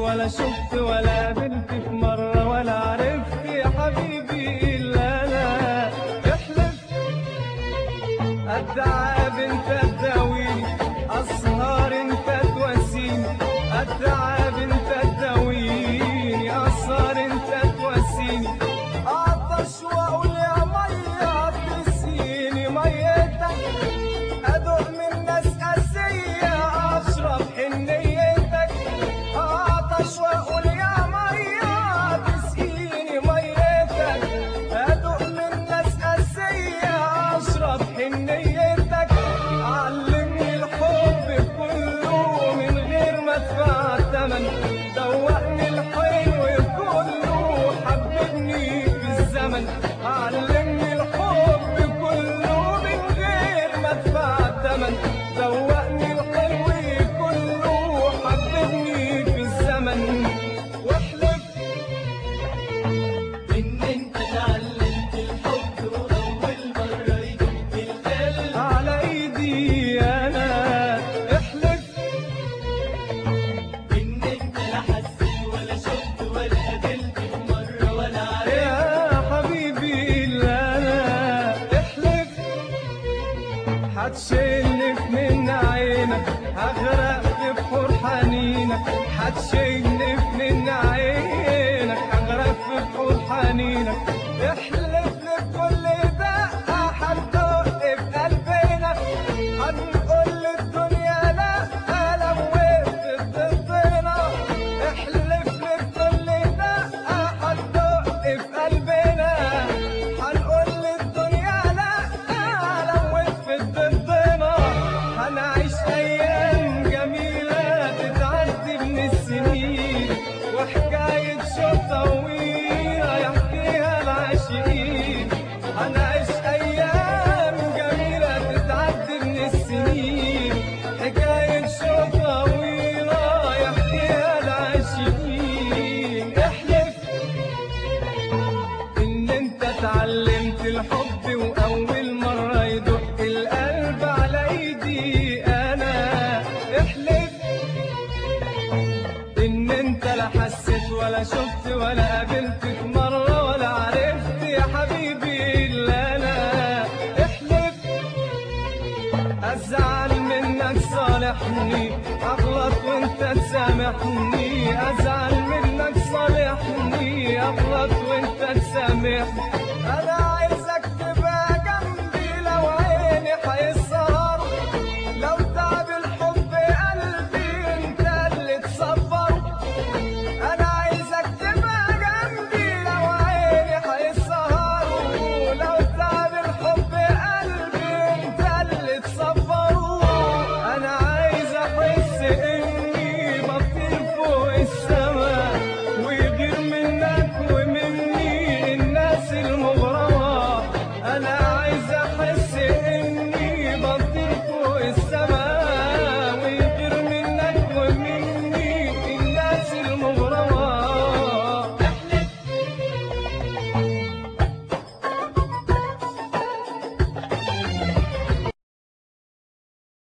ولا شفت ولا قابلت في مرة ولا عرفت يا حبيبي إلا أنا. احلف أتعب انت تداويني، أسهر انت تواسيني، أتعب انت تداويني، أسهر انت تواسيني، أعطش وأقول يا مية تسقيني ميتك، أدوق من ناس قاسية أشرب حنيتك، أعطش وأقول يا مية تسقيني ميتك، أدوق من ناس قاسية أشرب حنيتك، علمني الحب كله من غير ما أدفع الثمن، دوقني الحلو كله حببني في الزمن، علمني الحب كله من غير ما أدفع الثمن، دوقني الحلو كله حببني في الزمن. واحلف إن أنت اتعلمت الحب وأول مرة يدق القلب على ايدي انا. احلف إن أنت لا حسيت ولا شفت ولا قابلت في مرة ولا عرفت يا حبيبي الا انا. احلف هتشيلني من عينك، هغرق في بحور حنينك، هتشيلني من عينك، هغرق في بحور حنينك. احلف لي بكل دقة هندق في قلبنا، هنقول للدنيا لا لو وقفت ضدنا. احلف لي بكل دقة هندق في قلبنا، هنقول للدنيا لا لو وقفت ضدنا. هنعيش أيام جميلة تتعدي من السنين، وحكاية شوق طويلة يحكيها العاشقين. هنعيش أيام جميلة تتعدي من السنين، حكاية شوق طويلة يحكيها العاشقين. احلف إن أنت اتعلمت الحب وأول مرة يدق القلب على إيدي أنا. احلف إن أنت لا حسيت ولا شفت ولا قابلت في مرة ولا عرفت يا حبيبي إلا أنا. احلف أزعل منك صالحني، أغلط وأنت تسامحني، أزعل منك صالحني، أغلط وأنت تسامحني. أنا عايزك تبقى جنبي لو عيني هيسهر، لو تعب الحب قلبي أنت اللي تصبر. أنا عايزك تبقى جنبي لو عيني هيسهر، لو تعب الحب قلبي أنت اللي تصبر. أنا عايز أحس إني بطير فوق السما، ويغير منك ومني الناس المغرمة. أنا عايز أحس إني